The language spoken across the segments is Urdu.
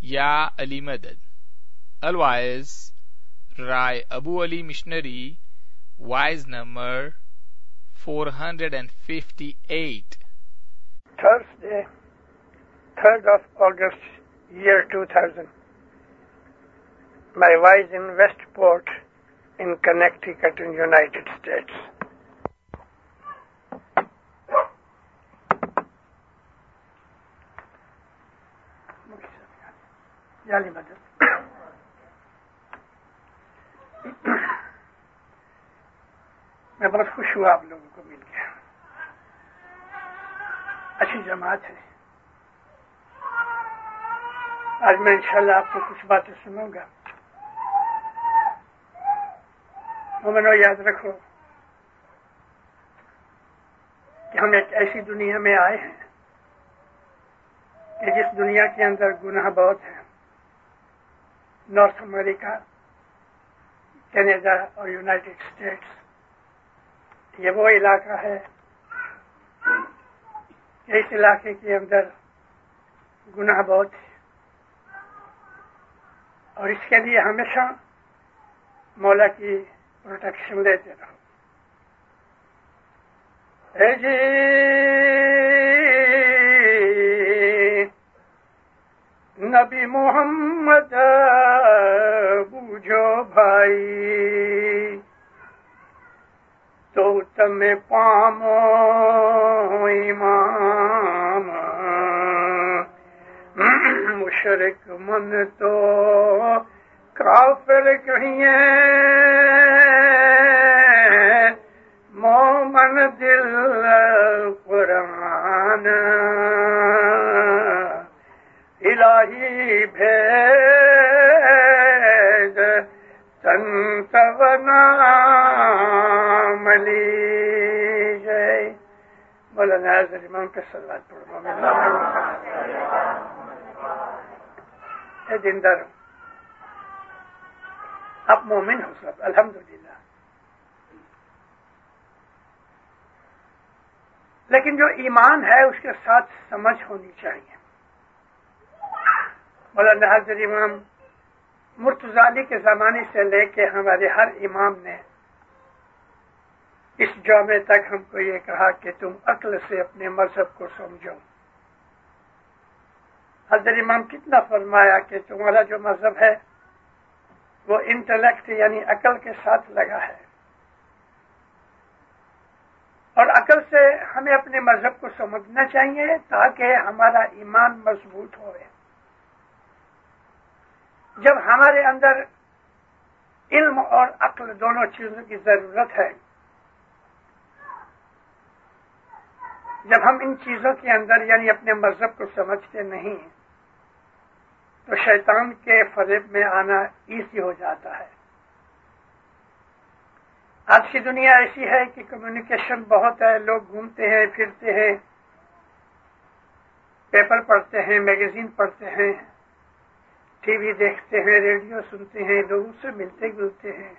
Ya Ali Madad. Otherwise, Rai Abu Ali Missionary, wise number 458. Thursday, 3rd of August, year 2000. My wife in Westport in Connecticut in United States. جعلی مدد. میں بہت خوش ہوا آپ لوگوں کو مل کے. اچھی جماعت ہے. آج میں انشاءاللہ آپ کو کچھ باتیں سنوں گا. مومنو یاد رکھو کہ ہم ایک ایسی دنیا میں آئے ہیں کہ جس دنیا کے اندر گناہ بہت ہیں. نارتھ امریکہ، کینیڈا اور یونائٹڈ اسٹیٹس، یہ وہ علاقہ ہے کہ اس علاقے کے اندر گناہ بہت ہے، اور اس کے لیے ہمیشہ مولا کی پروٹیکشن لیتے رہو. اے جی نبی محمد بوجھو بھائی، تو تمہیں پامو امام، مشرک من تو کافر کہیے، مومن دل قرآن، الہی بھید تنتونا ملی جائے. مولانا حضرت امام کے صلوات پڑھو. اے دیندار، آپ مومن ہو سب الحمدللہ، لیکن جو ایمان ہے اس کے ساتھ سمجھ ہونی چاہیے. مولانا حضرت امام مرتضی علی کے زمانے سے لے کے ہمارے ہر امام نے اس جامع تک ہم کو یہ کہا کہ تم عقل سے اپنے مذہب کو سمجھو. حضرت امام کتنا فرمایا کہ تمہارا جو مذہب ہے وہ انٹلیکٹ یعنی عقل کے ساتھ لگا ہے، اور عقل سے ہمیں اپنے مذہب کو سمجھنا چاہیے تاکہ ہمارا ایمان مضبوط ہوئے. جب ہمارے اندر علم اور عقل دونوں چیزوں کی ضرورت ہے، جب ہم ان چیزوں کے اندر یعنی اپنے مذہب کو سمجھتے نہیں تو شیطان کے فریب میں آنا ایزی ہو جاتا ہے. آج کی دنیا ایسی ہے کہ کمیونیکیشن بہت ہے، لوگ گھومتے ہیں پھرتے ہیں، پیپر پڑھتے ہیں، میگزین پڑھتے ہیں، ٹی وی دیکھتے ہیں، ریڈیو سنتے ہیں، لوگوں سے ملتے جلتے ہیں.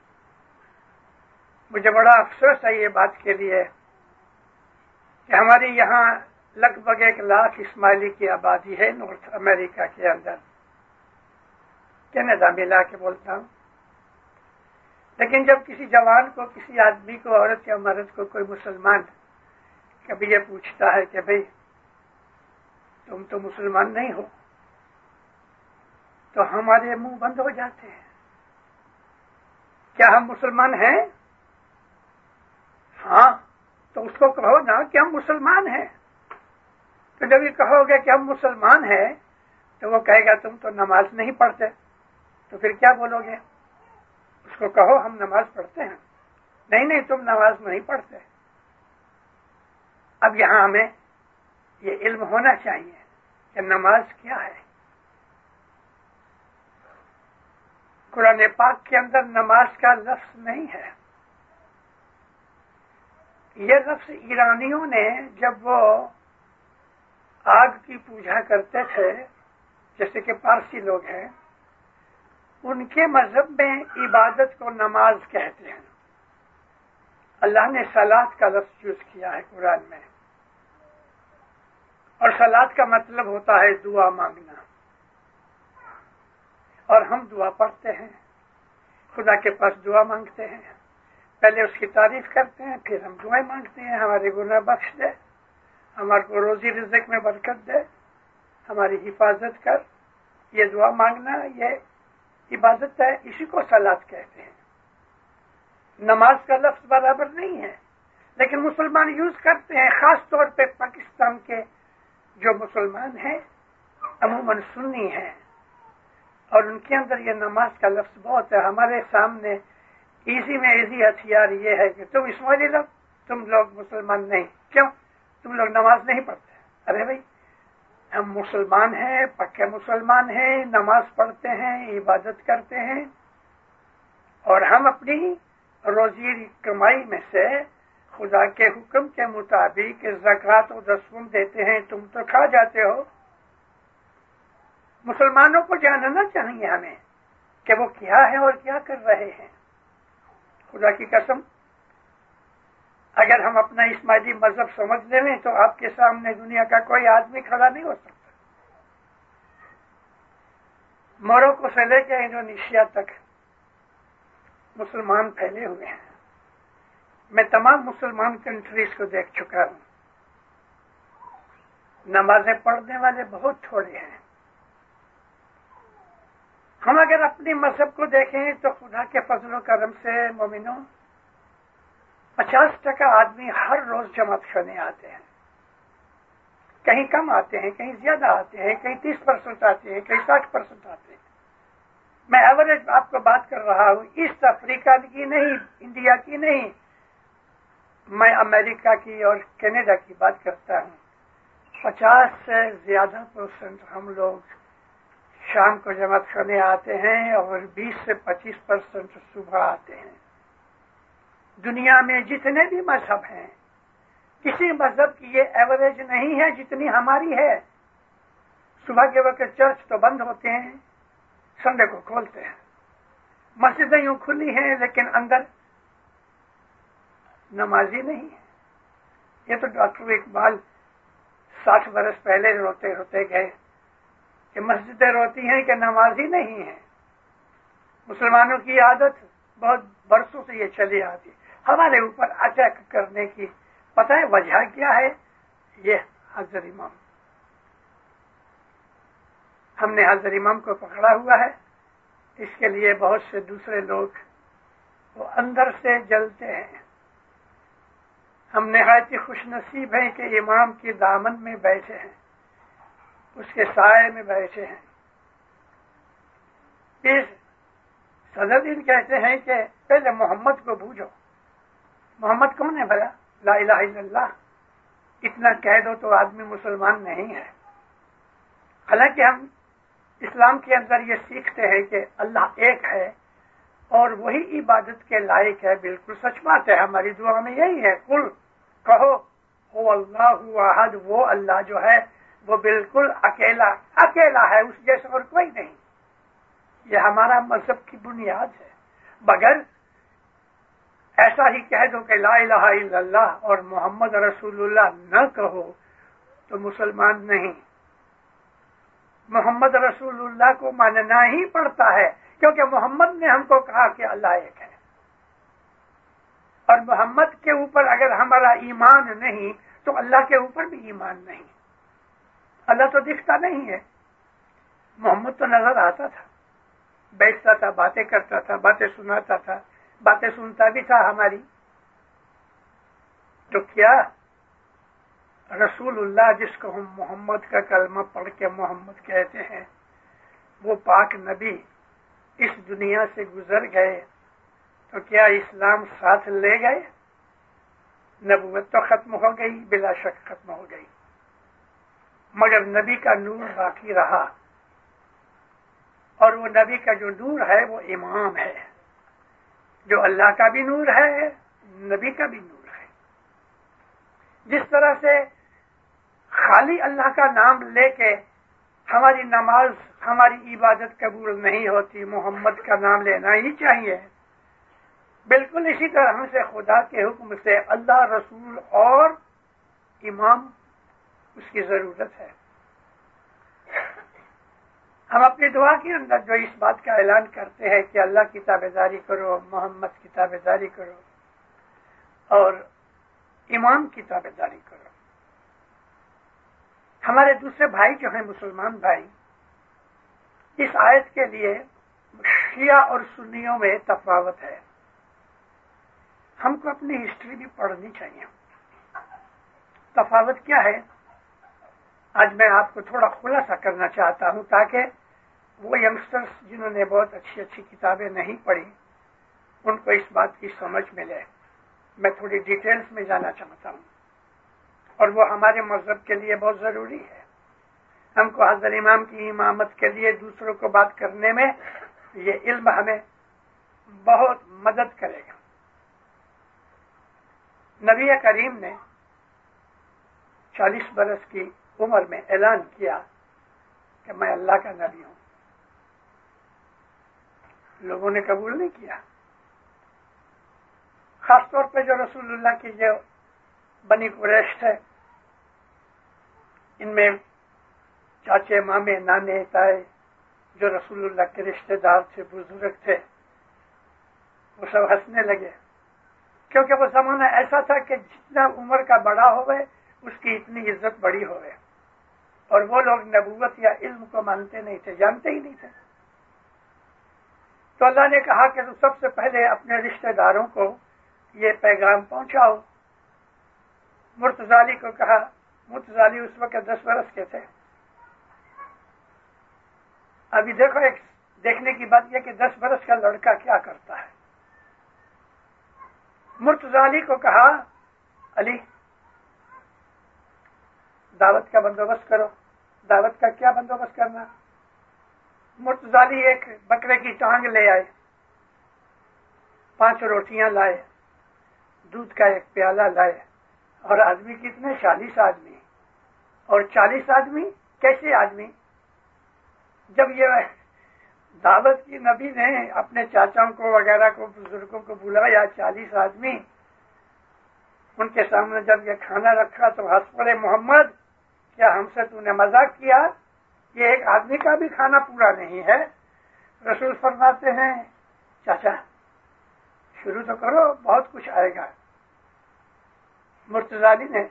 مجھے بڑا افسوس ہے یہ بات کے لیے کہ ہماری یہاں لگ بھگ 1,00,000 اسماعیلی کی آبادی ہے نارتھ امریکہ کے اندر، کینیڈا ملا کے بولتا ہوں. لیکن جب کسی جوان کو، کسی آدمی کو، عورت یا مرد کو کوئی مسلمان کبھی یہ پوچھتا ہے کہ بھئی تم تو مسلمان نہیں ہو، تو ہمارے منہ بند ہو جاتے ہیں. کیا ہم مسلمان ہیں؟ ہاں، تو اس کو کہو نا کہ ہم مسلمان ہیں. تو جب یہ کہو گے کہ ہم مسلمان ہیں تو وہ کہے گا تم تو نماز نہیں پڑھتے. تو پھر کیا بولو گے؟ اس کو کہو ہم نماز پڑھتے ہیں. نہیں تم نماز نہیں پڑھتے. اب یہاں ہمیں یہ علم ہونا چاہیے کہ نماز کیا ہے. قرآن پاک کے اندر نماز کا لفظ نہیں ہے. یہ لفظ ایرانیوں نے جب وہ آگ کی پوجا کرتے تھے، جیسے کہ پارسی لوگ ہیں، ان کے مذہب میں عبادت کو نماز کہتے ہیں. اللہ نے صلاۃ کا لفظ یوز کیا ہے قرآن میں، اور صلاۃ کا مطلب ہوتا ہے دعا مانگنا. اور ہم دعا پڑھتے ہیں، خدا کے پاس دعا مانگتے ہیں، پہلے اس کی تعریف کرتے ہیں، پھر ہم دعائیں مانگتے ہیں ہمارے گناہ بخش دے، ہمارے کو روزی رزق میں برکت دے، ہماری حفاظت کر۔ یہ دعا مانگنا یہ عبادت ہے، اسی کو صلاۃ کہتے ہیں۔ نماز کا لفظ برابر نہیں ہے، لیکن مسلمان یوز کرتے ہیں، خاص طور پہ پاکستان کے جو مسلمان ہیں عموماً سنی ہیں، اور ان کے اندر یہ نماز کا لفظ بہت ہے۔ ہمارے سامنے ایزی میں ایزی ہتھیار یہ ہے کہ تم اسماعیلی لوگ، تم لوگ مسلمان نہیں، کیوں تم لوگ نماز نہیں پڑھتے؟ ارے بھائی، ہم مسلمان ہیں، پکے مسلمان ہیں، نماز پڑھتے ہیں، عبادت کرتے ہیں، اور ہم اپنی روزی کمائی میں سے خدا کے حکم کے مطابق زکوٰۃ و رسوم دیتے ہیں۔ تم تو کھا جاتے ہو۔ مسلمانوں کو جاننا چاہیے ہمیں کہ وہ کیا ہے اور کیا کر رہے ہیں۔ خدا کی قسم، اگر ہم اپنا اسماعیلی مذہب سمجھ لیں تو آپ کے سامنے دنیا کا کوئی آدمی کھڑا نہیں ہو سکتا۔ موروکو سے لے کے انڈونیشیا تک مسلمان پھیلے ہوئے ہیں۔ میں تمام مسلمان کنٹریز کو دیکھ چکا ہوں۔ نمازیں پڑھنے والے بہت تھوڑے ہیں۔ ہم اگر اپنے مذہب کو دیکھیں تو خدا کے فضل و کرم سے مومنوں 50% آدمی ہر روز جماعت کرنے آتے ہیں، کہیں کم آتے ہیں، کہیں زیادہ آتے ہیں، کہیں 30% آتے ہیں، کہیں 60% آتے ہیں۔ میں ایوریج آپ کو بات کر رہا ہوں، ایسٹ افریقہ کی نہیں، انڈیا کی نہیں، میں امریکہ کی اور کینیڈا کی بات کرتا ہوں۔ 50 سے زیادہ % ہم لوگ شام کو جماعت کرنے آتے ہیں، اور 20 سے 25% صبح آتے ہیں۔ دنیا میں جتنے بھی مذہب ہیں، کسی مذہب کی یہ ایوریج نہیں ہے جتنی ہماری ہے۔ صبح کے وقت چرچ تو بند ہوتے ہیں، سنڈے کو کھولتے ہیں، مسجدیں یوں کھلی ہیں لیکن اندر نمازی نہیں ہے۔ یہ تو ڈاکٹر اقبال 60 برس پہلے روتے روتے گئے کہ مسجدیں روتی ہیں کہ نمازی نہیں ہیں۔ مسلمانوں کی عادت بہت برسوں سے یہ چلی آتی، ہمارے اوپر اٹیک کرنے کی۔ پتہ ہے وجہ کیا ہے؟ یہ حضرت امام، ہم نے حضرت امام کو پکڑا ہوا ہے، اس کے لیے بہت سے دوسرے لوگ وہ اندر سے جلتے ہیں۔ ہم نہایت ہی خوش نصیب ہیں کہ امام کی دامن میں بیٹھے ہیں، اس کے سائے میں بیٹھے ہیں۔ پھر صدر دین کہتے ہیں کہ پہلے محمد کو بوجھو۔ محمد کون ہے بھلا؟ لا الہ الا اللہ۔ اتنا کہہ دو تو آدمی مسلمان نہیں ہے۔ حالانکہ ہم اسلام کے اندر یہ سیکھتے ہیں کہ اللہ ایک ہے اور وہی عبادت کے لائق ہے۔ بالکل سچ بات ہے، ہماری دعا میں یہی ہے، قل کہو هو اللہ احد، وہ اللہ جو ہے وہ بالکل اکیلا ہے، اس جیسا اور کوئی نہیں۔ یہ ہمارا مذہب کی بنیاد ہے۔ بغیر ایسا ہی کہہ دو کہ لا الہ الا اللہ اور محمد رسول اللہ نہ کہو تو مسلمان نہیں۔ محمد رسول اللہ کو ماننا ہی پڑتا ہے، کیونکہ محمد نے ہم کو کہا کہ اللہ ایک ہے، اور محمد کے اوپر اگر ہمارا ایمان نہیں تو اللہ کے اوپر بھی ایمان نہیں۔ اللہ تو دکھتا نہیں ہے، محمد تو نظر آتا تھا، بیٹھتا تھا، باتیں کرتا تھا، باتیں سناتا تھا، باتیں سنتا بھی تھا ہماری۔ تو کیا رسول اللہ جس کو ہم محمد کا کلمہ پڑھ کے محمد کہتے ہیں، وہ پاک نبی اس دنیا سے گزر گئے تو کیا اسلام ساتھ لے گئے؟ نبوت تو ختم ہو گئی، بلا شک ختم ہو گئی، مگر نبی کا نور باقی رہا، اور وہ نبی کا جو نور ہے وہ امام ہے، جو اللہ کا بھی نور ہے، نبی کا بھی نور ہے۔ جس طرح سے خالی اللہ کا نام لے کے ہماری نماز، ہماری عبادت قبول نہیں ہوتی، محمد کا نام لینا ہی چاہیے، بالکل اسی طرح سے خدا کے حکم سے اللہ، رسول اور امام اس کی ضرورت ہے۔ ہم اپنی دعا کے اندر جو اس بات کا اعلان کرتے ہیں کہ اللہ کی تابعداری کرو، محمد کی تابعداری کرو اور امام کی تابعداری کرو، ہمارے دوسرے بھائی جو ہیں مسلمان بھائی، اس آیت کے لیے شیعہ اور سنیوں میں تفاوت ہے. ہم کو اپنی ہسٹری بھی پڑھنی چاہیے. تفاوت کیا ہے؟ آج میں آپ کو تھوڑا خلاصہ کرنا چاہتا ہوں تاکہ وہ ینگسٹرز جنہوں نے بہت اچھی اچھی کتابیں نہیں پڑھی ان کو اس بات کی سمجھ ملے. میں تھوڑی ڈیٹیلز میں جانا چاہتا ہوں اور وہ ہمارے مذہب کے لیے بہت ضروری ہے. ہم کو حضرت امام کی امامت کے لیے دوسروں کو بات کرنے میں یہ علم ہمیں بہت مدد کرے گا. نبی کریم نے 40 برس کی عمر میں اعلان کیا کہ میں اللہ کا نبی ہوں. لوگوں نے قبول نہیں کیا. خاص طور پہ جو رسول اللہ کی جو بنی قریش تھے، ان میں چاچے، مامے، نانے، تائے جو رسول اللہ کے رشتہ دار تھے، بزرگ تھے، وہ سب ہنسنے لگے کیونکہ وہ زمانہ ایسا تھا کہ جتنا عمر کا بڑا ہوئے اس کی اتنی عزت بڑی ہوئے، اور وہ لوگ نبوت یا علم کو مانتے نہیں تھے، جانتے ہی نہیں تھے. تو اللہ نے کہا کہ سب سے پہلے اپنے رشتہ داروں کو یہ پیغام پہنچاؤ. مرتضی کو کہا. مرتضی اس وقت 10 برس کے تھے. ابھی دیکھو، ایک دیکھنے کی بات یہ کہ 10 برس کا لڑکا کیا کرتا ہے. مرتضی کو کہا علی دعوت کا بندوبست کرو. دعوت کا کیا بندوبست کرنا؟ مرتضی ایک بکرے کی ٹانگ لے آئے، 5 روٹیاں لائے، دودھ کا ایک پیالہ لائے، اور آدمی کتنے؟ 40 آدمی. اور 40 آدمی کیسے آدمی؟ جب یہ دعوت کی نبی نے اپنے چاچاؤں کو وغیرہ کو، بزرگوں کو بلایا، 40 آدمی ان کے سامنے جب یہ کھانا رکھا تو ہنس پڑے. محمد کیا ہم سے تو نے مذاق کیا؟ یہ ایک آدمی کا بھی کھانا پورا نہیں ہے. رسول فرماتے ہیں چاچا شروع تو کرو، بہت کچھ آئے گا. مرتضی نے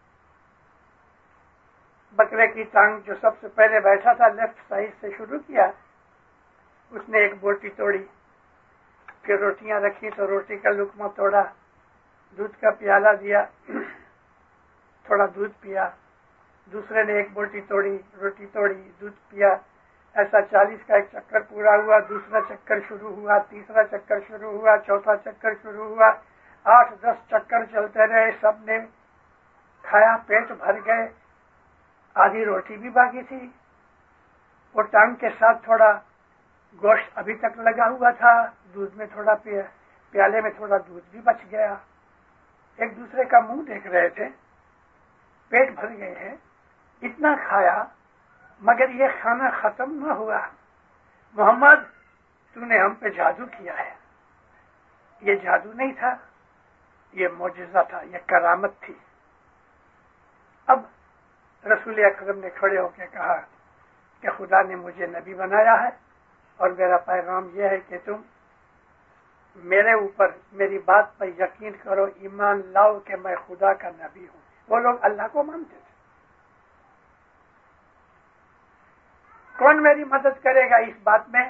بکرے کی ٹانگ جو سب سے پہلے بیٹھا تھا لیفٹ سائڈ سے شروع کیا. اس نے ایک بوٹی توڑی، پھر روٹیاں رکھی تو روٹی کا لقمہ توڑا، دودھ کا پیالہ دیا، تھوڑا دودھ پیا. دوسرے نے ایک بوٹی توڑی، روٹی توڑی، دودھ پیا. ایسا 40 کا ایک چکر پورا ہوا. دوسرا چکر شروع ہوا، تیسرا چکر شروع ہوا، چوتھا چکر شروع ہوا. 8-10 چکر چلتے رہے. سب نے کھایا، پیٹ بھر گئے. آدھی روٹی بھی باقی تھی. وہ ٹانگ کے ساتھ تھوڑا گوشت ابھی تک لگا ہوا تھا. دودھ میں تھوڑا پیالے میں تھوڑا دودھ بھی بچ گیا. ایک دوسرے کا منہ دیکھ رہے تھے. پیٹ بھر گئے ہیں. اتنا کھایا مگر یہ کھانا ختم نہ ہوا. محمد تو نے ہم پہ جادو کیا ہے. یہ جادو نہیں تھا، یہ معجزہ تھا، یہ کرامت تھی. اب رسول اکرم نے کھڑے ہو کے کہا کہ خدا نے مجھے نبی بنایا ہے اور میرا پیغام یہ ہے کہ تم میرے اوپر میری بات پر یقین کرو، ایمان لاؤ کہ میں خدا کا نبی ہوں. وہ لوگ اللہ کو مانتے تھے. کون میری مدد کرے گا اس بات میں؟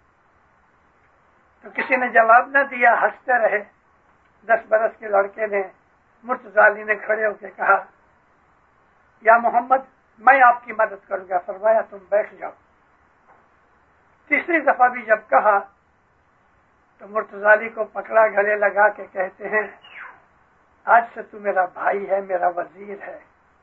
تو کسی نے جواب نہ دیا، ہنستے رہے. 10 برس کے لڑکے نے، مرتضی نے کھڑے ہو کے کہا یا محمد میں آپ کی مدد کروں گا. فرمایا تم بیٹھ جاؤ. تیسری دفعہ بھی جب کہا تو مرتضی کو پکڑا، گلے لگا کے کہتے ہیں آج سے تو میرا بھائی ہے، میرا وزیر ہے.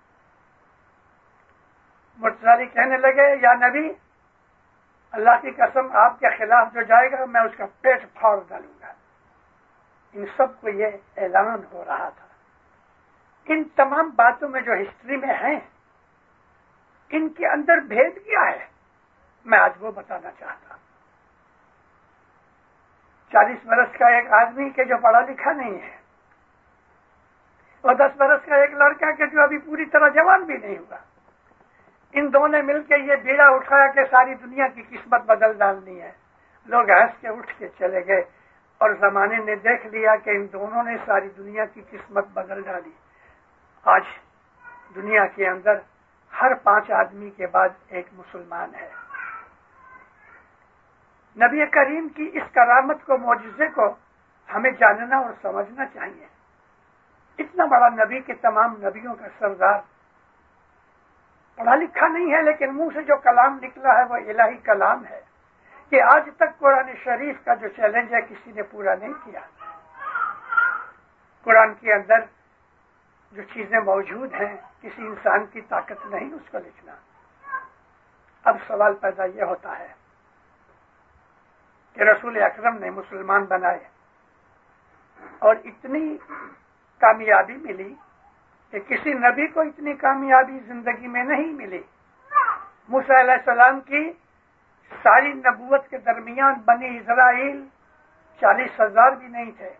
مرتضی کہنے لگے یا نبی اللہ کی قسم آپ کے خلاف جو جائے گا میں اس کا پیٹ پھاڑ ڈالوں گا. ان سب کو یہ اعلان ہو رہا تھا. ان تمام باتوں میں جو ہسٹری میں ہیں ان کے اندر بھید کیا ہے میں آج وہ بتانا چاہتا ہوں. 40 برس کا ایک آدمی کہ جو پڑھا لکھا نہیں ہے، اور 10 برس کا ایک لڑکا کہ جو ابھی پوری طرح جوان بھی نہیں ہوا. ان دونوں نے مل کے یہ بیڑا اٹھایا کہ ساری دنیا کی قسمت بدل ڈالنی ہے. لوگ ہنس کے اٹھ کے چلے گئے اور زمانے نے دیکھ لیا کہ ان دونوں نے ساری دنیا کی قسمت بدل ڈالی. آج دنیا کے اندر ہر 5 آدمی کے بعد ایک مسلمان ہے. نبی کریم کی اس کرامت کو، معجزے کو ہمیں جاننا اور سمجھنا چاہیے. اتنا بڑا نبی کہ تمام نبیوں کا سردار، پڑھا لکھا نہیں ہے لیکن منہ سے جو کلام نکلا ہے وہ الہی کلام ہے کہ آج تک قرآن شریف کا جو چیلنج ہے کسی نے پورا نہیں کیا. قرآن کے اندر جو چیزیں موجود ہیں کسی انسان کی طاقت نہیں اس کو لکھنا. اب سوال پیدا یہ ہوتا ہے کہ رسول اکرم نے مسلمان بنائے اور اتنی کامیابی ملی کہ کسی نبی کو اتنی کامیابی زندگی میں نہیں ملی. موسیٰ علیہ السلام کی ساری نبوت کے درمیان بنی اسرائیل 40,000 بھی نہیں تھے.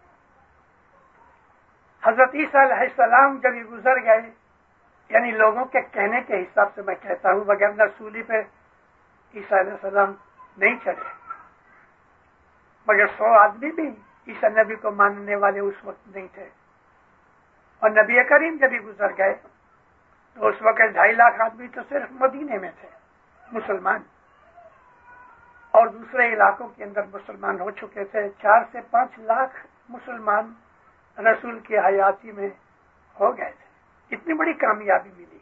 حضرت عیسیٰ علیہ السلام جب یہ گزر گئے، یعنی لوگوں کے کہنے کے حساب سے میں کہتا ہوں، بغیر رسولی پہ عیسیٰ علیہ السلام نہیں چڑھے، مگر 100 آدمی بھی عیسیٰ نبی کو ماننے والے اس وقت نہیں تھے. اور نبی کریم جب بھی گزر گئے تو اس وقت 2.5 لاکھ آدمی تو صرف مدینے میں تھے مسلمان، اور دوسرے علاقوں کے اندر مسلمان ہو چکے تھے. 4 سے 5 لاکھ مسلمان رسول کی حیاتی میں ہو گئے تھے. اتنی بڑی کامیابی ملی.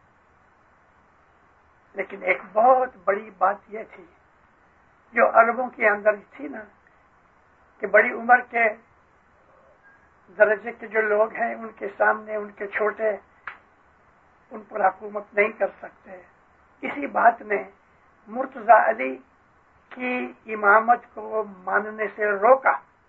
لیکن ایک بہت بڑی بات یہ تھی جو عربوں کے اندر تھی نا، کہ بڑی عمر کے درجے کے جو لوگ ہیں ان کے سامنے ان کے چھوٹے ان پر حکومت نہیں کر سکتے. اسی بات نے مرتضی علی کی امامت کو ماننے سے روکا،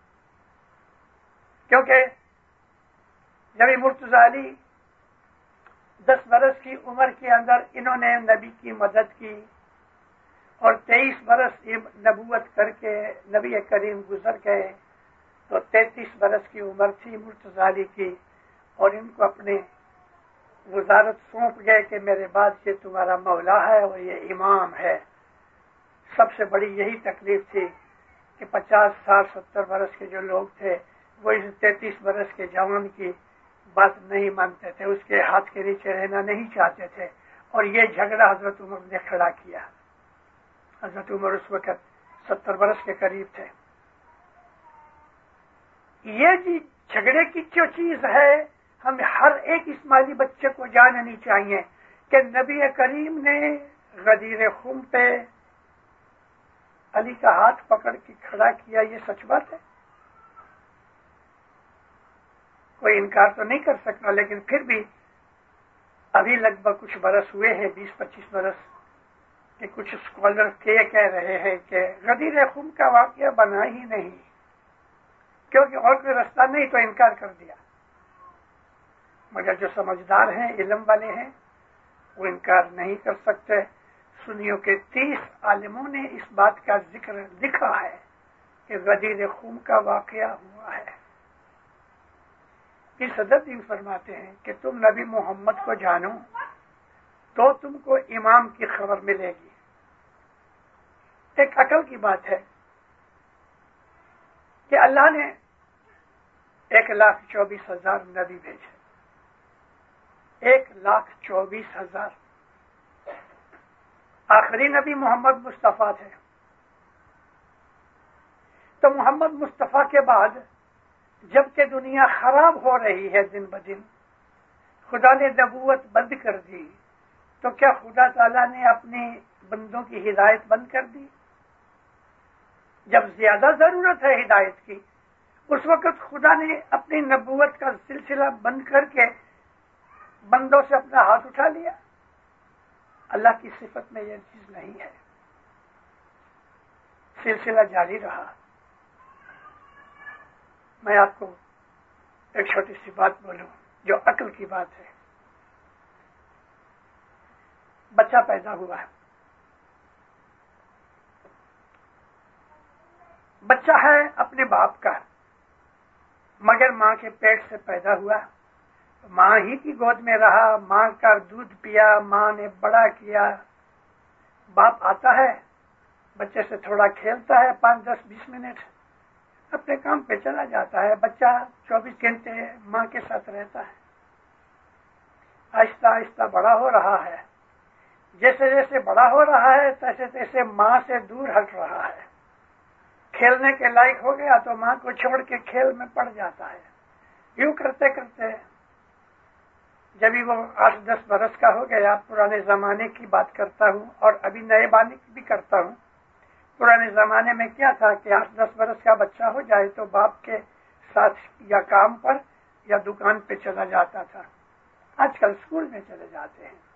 کیونکہ جب مرتضی علی 10 برس کی عمر کے اندر انہوں نے نبی کی مدد کی اور 23 برس نبوت کر کے نبی کریم گزر گئے، تو 33 برس کی عمر تھی مرتضی علی کی، اور ان کو اپنے وزارت سونپ گئے کہ میرے بعد یہ تمہارا مولا ہے اور یہ امام ہے. سب سے بڑی یہی تکلیف تھی کہ 50 60 70 برس کے جو لوگ تھے وہ اس 33 برس کے جوان کی بات نہیں مانتے تھے، اس کے ہاتھ کے نیچے رہنا نہیں چاہتے تھے. اور یہ جھگڑا حضرت عمر نے کھڑا کیا. حضرت عمر اس وقت 70 برس کے قریب تھے. یہ جی جھگڑے کی جو چیز ہے ہمیں ہر ایک اسماعیلی بچے کو جاننی چاہیے کہ نبی کریم نے غدیر خم پہ علی کا ہاتھ پکڑ کے کھڑا کیا. یہ سچ بات ہے، کوئی انکار تو نہیں کر سکتا. لیکن پھر بھی ابھی لگ بھگ کچھ برس ہوئے ہیں، 20-25 برس، کہ کچھ اسکالر کہہ رہے ہیں کہ غدیر خم کا واقعہ بنا ہی نہیں، کیونکہ اور کوئی رستہ نہیں تو انکار کر دیا. مگر جو سمجھدار ہیں، علم والے ہیں، وہ انکار نہیں کر سکتے. سنیوں کے 30 عالموں نے اس بات کا ذکر لکھا ہے کہ غدیر خم کا واقعہ ہوا ہے. یہ صدر دین فرماتے ہیں کہ تم نبی محمد کو جانو تو تم کو امام کی خبر ملے گی. ایک عقل کی بات ہے کہ اللہ نے 1,24,000 نبی بھیجے. 1,24,000. آخری نبی محمد مصطفیٰ تھے. تو محمد مصطفیٰ کے بعد جبکہ دنیا خراب ہو رہی ہے دن بدن، خدا نے نبوت بند کر دی، تو کیا خدا تعالیٰ نے اپنے بندوں کی ہدایت بند کر دی؟ جب زیادہ ضرورت ہے ہدایت کی اس وقت خدا نے اپنی نبوت کا سلسلہ بند کر کے بندوں سے اپنا ہاتھ اٹھا لیا. اللہ کی صفت میں یہ چیز نہیں ہے. سلسلہ جاری رہا. میں آپ کو ایک چھوٹی سی بات بولوں جو عقل کی بات ہے. بچہ پیدا ہوا ہے، بچہ ہے اپنے باپ کا، مگر ماں کے پیٹ سے پیدا ہوا ماں ہی کی گود میں رہا، ماں کا دودھ پیا، ماں نے بڑا کیا. باپ آتا ہے، بچے سے تھوڑا کھیلتا ہے 5 10 20 منٹ، اپنے کام پہ چلا جاتا ہے. بچہ 24 گھنٹے ماں کے ساتھ رہتا ہے. آہستہ آہستہ بڑا ہو رہا ہے. جیسے جیسے بڑا ہو رہا ہے تیسے تیسے ماں سے دور ہٹ رہا ہے. کھیلنے کے لائق ہو گیا تو ماں کو چھوڑ کے کھیل میں پڑ جاتا ہے. یوں کرتے کرتے جبھی وہ 8 10 برس کا ہو گیا، پرانے زمانے کی بات کرتا ہوں اور ابھی نئے بانے کی بھی کرتا ہوں. پرانے زمانے میں کیا تھا کہ 8 10 برس کا بچہ ہو جائے تو باپ کے ساتھ یا کام پر یا دکان پہ چلا جاتا تھا. آج کل اسکول میں چلے جاتے ہیں.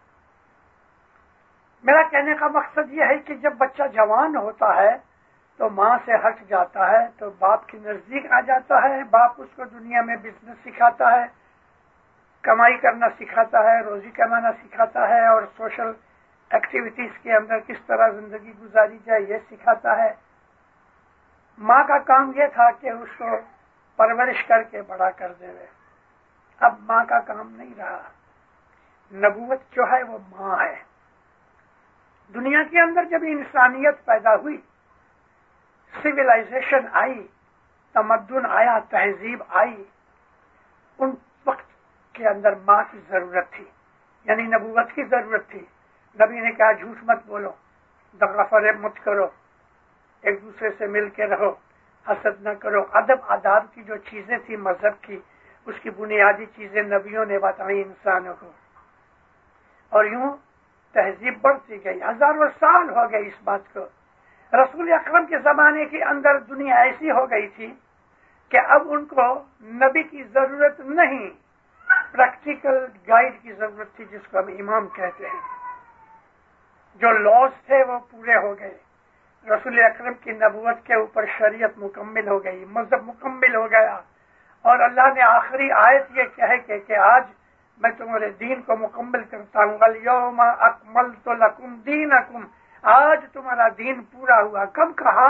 میرا کہنے کا مقصد یہ ہے کہ جب بچہ جوان ہوتا ہے تو ماں سے ہٹ جاتا ہے تو باپ کے نزدیک آ جاتا ہے. باپ اس کو دنیا میں بزنس سکھاتا ہے، کمائی کرنا سکھاتا ہے، روزی کمانا سکھاتا ہے، اور سوشل ایکٹیویٹیز کے اندر کس طرح زندگی گزاری جائے یہ سکھاتا ہے. ماں کا کام یہ تھا کہ اس کو پرورش کر کے بڑا کر دے. اب ماں کا کام نہیں رہا. نبوت جو ہے وہ ماں ہے. دنیا کے اندر جب انسانیت پیدا ہوئی، سویلائزیشن آئی، تمدن آیا، تہذیب آئی، ان وقت کے اندر ماں کی ضرورت تھی، یعنی نبوت کی ضرورت تھی. نبی نے کہا جھوٹ مت بولو، دغا فریب مت کرو، ایک دوسرے سے مل کے رہو، حسد نہ کرو. ادب آداب کی جو چیزیں تھی مذہب کی، اس کی بنیادی چیزیں نبیوں نے بتائی انسانوں کو. اور یوں تہذیب بڑھتی گئی. ہزاروں سال ہو گئے اس بات کو. رسول اکرم کے زمانے کے اندر دنیا ایسی ہو گئی تھی کہ اب ان کو نبی کی ضرورت نہیں، پریکٹیکل گائیڈ کی ضرورت تھی، جس کو ہم امام کہتے ہیں. جو لاز تھے وہ پورے ہو گئے. رسول اکرم کی نبوت کے اوپر شریعت مکمل ہو گئی، مذہب مکمل ہو گیا. اور اللہ نے آخری آیت یہ کہے کہ آج میں تمہارے دین کو مکمل کرتا ہوں. الیوم اکملت لکم دینکم، آج تمہارا دین پورا ہوا. کب کہا؟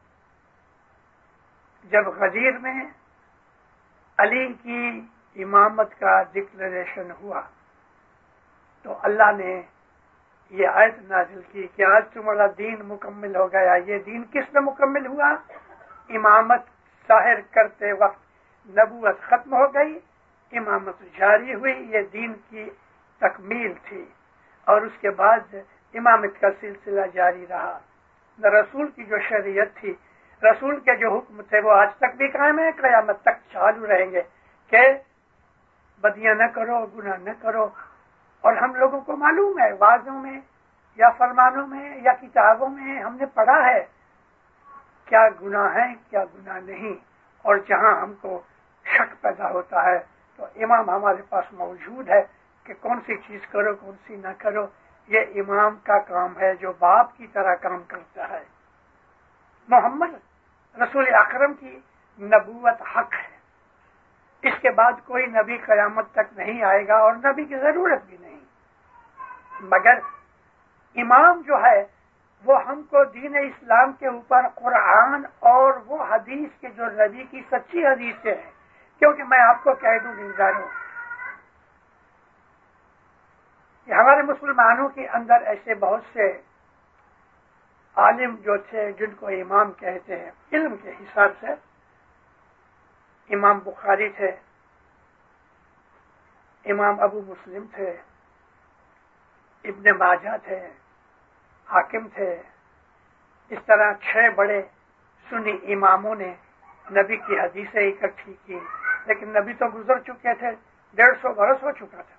جب غدیر میں علی کی امامت کا ڈکلریشن ہوا تو اللہ نے یہ آیت نازل کی کہ آج تمہارا دین مکمل ہو گیا. یہ دین کس میں مکمل ہوا؟ امامت ظاہر کرتے وقت نبوت ختم ہو گئی، امامت جاری ہوئی. یہ دین کی تکمیل تھی. اور اس کے بعد امامت کا سلسلہ جاری رہا. رسول کی جو شریعت تھی، رسول کے جو حکم تھے، وہ آج تک بھی قائم ہے، قیامت تک چالو رہیں گے کہ بدیاں نہ کرو، گناہ نہ کرو. اور ہم لوگوں کو معلوم ہے، واعظوں میں یا فرمانوں میں یا کتابوں میں ہم نے پڑھا ہے کیا گناہ ہے کیا گناہ نہیں. اور جہاں ہم کو شک پیدا ہوتا ہے تو امام ہمارے پاس موجود ہے کہ کون سی چیز کرو کون سی نہ کرو. یہ امام کا کام ہے جو باپ کی طرح کام کرتا ہے. محمد رسول اکرم کی نبوت حق ہے. اس کے بعد کوئی نبی قیامت تک نہیں آئے گا اور نبی کی ضرورت بھی نہیں. مگر امام جو ہے وہ ہم کو دین اسلام کے اوپر قرآن اور وہ حدیث کے جو نبی کی سچی حدیث ہے. کیونکہ میں آپ کو کہہ دوں گنجاروں کہ ہمارے مسلمانوں کے اندر ایسے بہت سے عالم جو تھے جن کو امام کہتے ہیں علم کے حساب سے. امام بخاری تھے، امام ابو مسلم تھے، ابن ماجہ تھے، حاکم تھے. اس طرح 6 بڑے سنی اماموں نے نبی کی حدیثیں اکٹھی کی. لیکن نبی تو گزر چکے تھے، 150 برس ہو چکا تھا.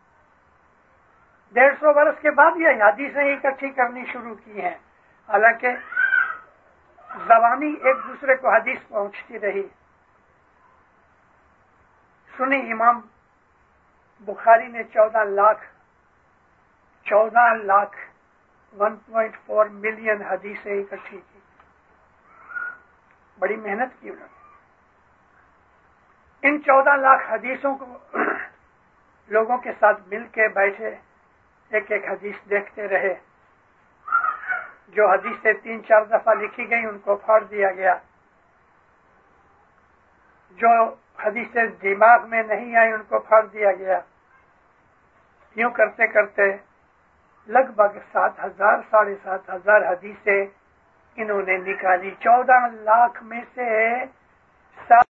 150 برس کے بعد یہ حدیثیں اکٹھی کرنی شروع کی ہیں. حالانکہ زبانی ایک دوسرے کو حدیث پہنچتی رہی. سنی امام بخاری نے 14 لاکھ 1.4 ملین حدیثیں اکٹھی کی. بڑی محنت کی انہوں نے. ان 14 لاکھ حدیثوں کو لوگوں کے ساتھ مل کے بیٹھے، ایک ایک حدیث دیکھتے رہے. جو حدیثیں 3-4 دفعہ لکھی گئی ان کو پھاڑ دیا گیا. جو حدیثیں دماغ میں نہیں آئی ان کو پھاڑ دیا گیا. یوں کرتے کرتے لگ بھگ 7,000 ساڑھے 7,000 حدیثیں انہوں نے نکالی. 14 لاکھ میں سے